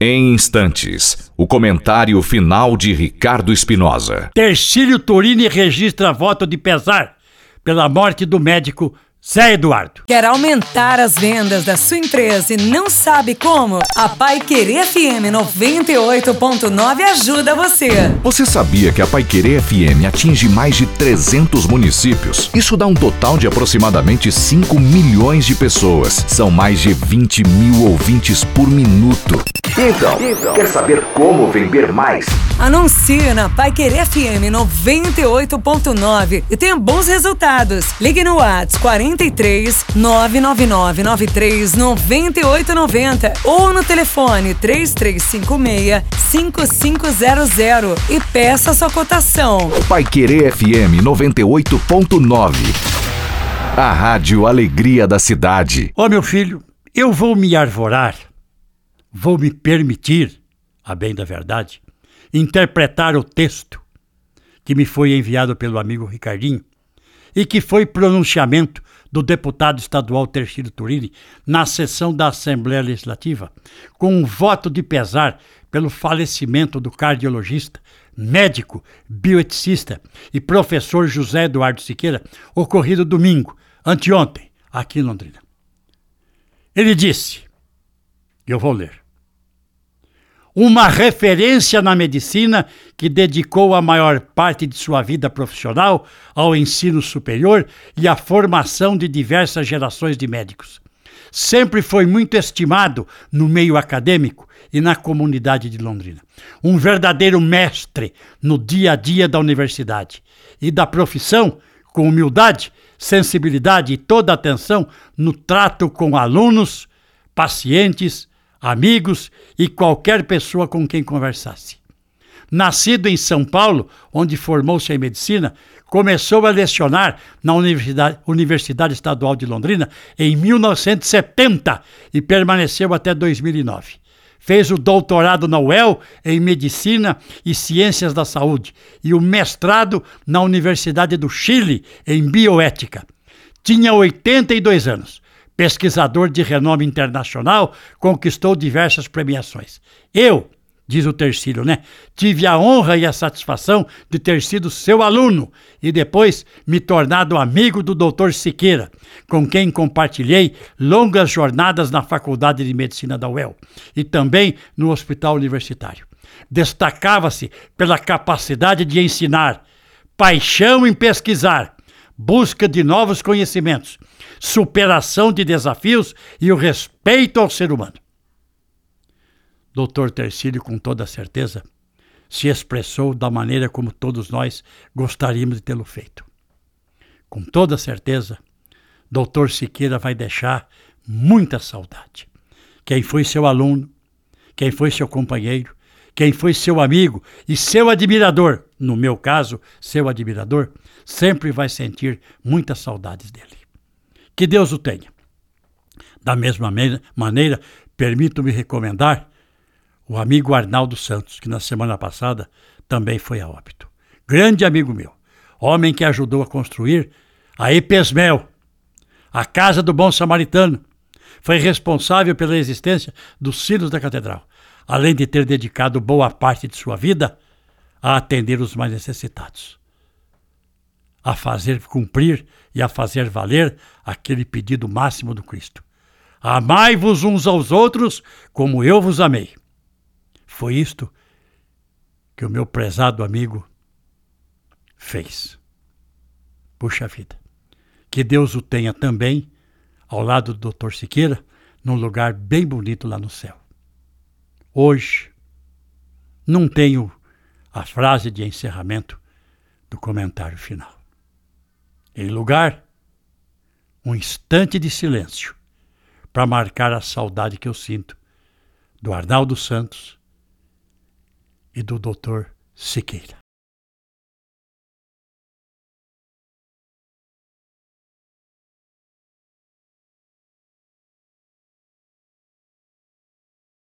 Em instantes, o comentário final de Ricardo Espinosa. Tercílio Turini registra voto de pesar pela morte do médico Zé Eduardo. Quer aumentar as vendas da sua empresa e não sabe como? A Paiquerê FM 98.9 ajuda você. Você sabia que a Paiquerê FM atinge mais de 300 municípios? Isso dá um total de aproximadamente 5 milhões de pessoas. São mais de 20 mil ouvintes por minuto. Então, quer saber como vender mais? Anuncie na Paiquerê FM 98.9 e tenha bons resultados. Ligue no WhatsApp 43 999 93 9890 ou no telefone 3356 5500 e peça sua cotação. Paiquerê FM 98.9. A Rádio Alegria da Cidade. Ô meu filho, eu vou me arvorar, vou me permitir, a bem da verdade, interpretar o texto que me foi enviado pelo amigo Ricardinho e que foi pronunciamento do deputado estadual Tercílio Turini na sessão da Assembleia Legislativa, com um voto de pesar pelo falecimento do cardiologista, médico, bioeticista e professor José Eduardo Siqueira, ocorrido domingo, anteontem, aqui em Londrina. Ele disse, eu vou ler: uma referência na medicina que dedicou a maior parte de sua vida profissional ao ensino superior e à formação de diversas gerações de médicos. Sempre foi muito estimado no meio acadêmico e na comunidade de Londrina. Um verdadeiro mestre no dia a dia da universidade e da profissão, com humildade, sensibilidade e toda atenção no trato com alunos, pacientes, amigos e qualquer pessoa com quem conversasse. Nascido em São Paulo, onde formou-se em medicina, começou a lecionar na Universidade Estadual de Londrina em 1970 e permaneceu até 2009. Fez o doutorado na UEL em Medicina e Ciências da Saúde e o mestrado na Universidade do Chile em Bioética. Tinha 82 anos. Pesquisador de renome internacional, conquistou diversas premiações. Eu, diz o Tercílio, tive a honra e a satisfação de ter sido seu aluno e depois me tornado amigo do Dr. Siqueira, com quem compartilhei longas jornadas na Faculdade de Medicina da UEL e também no Hospital Universitário. Destacava-se pela capacidade de ensinar, paixão em pesquisar, busca de novos conhecimentos, superação de desafios e o respeito ao ser humano. Dr. Tercílio, com toda certeza, se expressou da maneira como todos nós gostaríamos de tê-lo feito. Com toda certeza, Dr. Siqueira vai deixar muita saudade. Quem foi seu aluno, quem foi seu companheiro, quem foi seu amigo e seu admirador, no meu caso, seu admirador, sempre vai sentir muitas saudades dele. Que Deus o tenha. Da mesma maneira, permito-me recomendar o amigo Arnaldo Santos, que na semana passada também foi a óbito. Grande amigo meu, homem que ajudou a construir a EPESMEL, a Casa do Bom Samaritano, foi responsável pela existência dos sinos da Catedral, além de ter dedicado boa parte de sua vida a atender os mais necessitados, a fazer cumprir e a fazer valer aquele pedido máximo do Cristo: amai-vos uns aos outros como eu vos amei. Foi isto que o meu prezado amigo fez. Puxa vida, que Deus o tenha também ao lado do Dr. Siqueira, num lugar bem bonito lá no céu. Hoje, não tenho a frase de encerramento do comentário final. Em lugar, um instante de silêncio para marcar a saudade que eu sinto do Arnaldo Santos e do Dr. Siqueira.